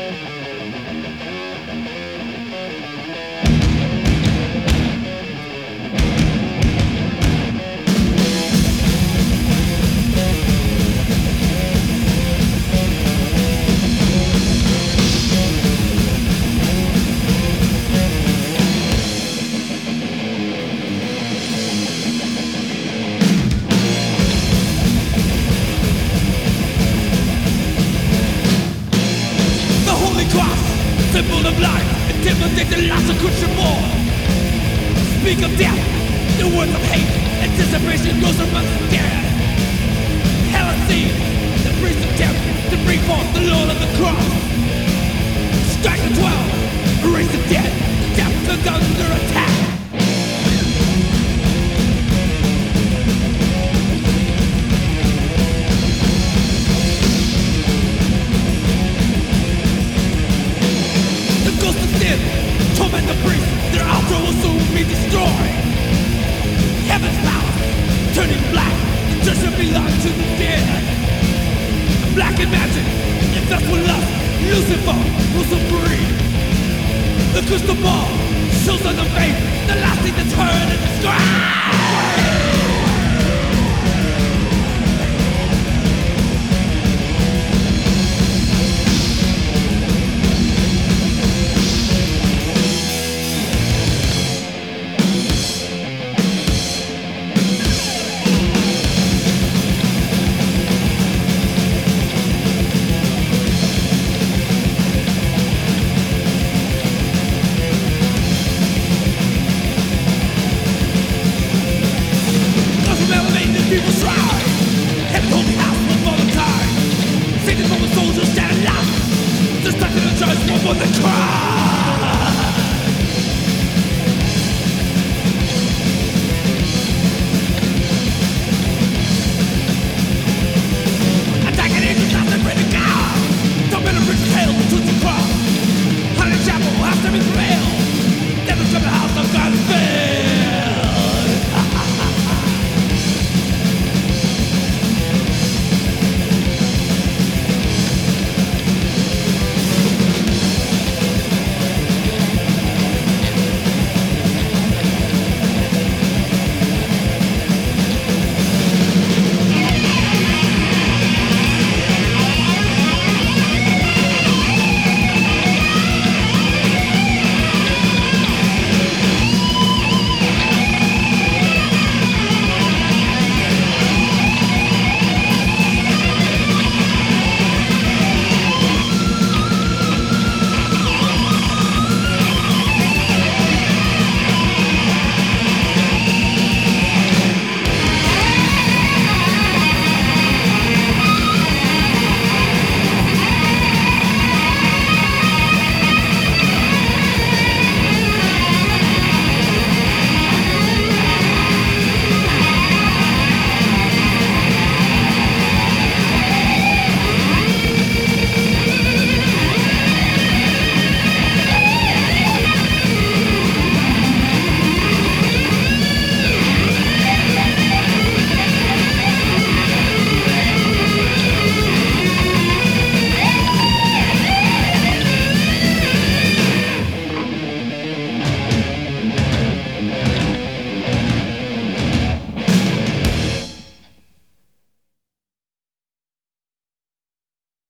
Symbol of life, intimidate the last of Christian war. Speak of death, the words of hate, anticipation grows amongst the dead. Hell has seen the priest of death to bring forth the Lord of the cross. Strike the 12, erase the dead, death comes under attack. Torment the priests, their altar will soon be destroyed. Heaven's power, turning black, the judgment belongs to the dead. Black in magic, infest with lust, Lucifer will supreme. The crystal ball shows on the face, the last thing that's heard in the sky. People strive, heaven's holy house will fall of time. Satan from the soldiers stand aloud, just stuck in the church, one for the crowd.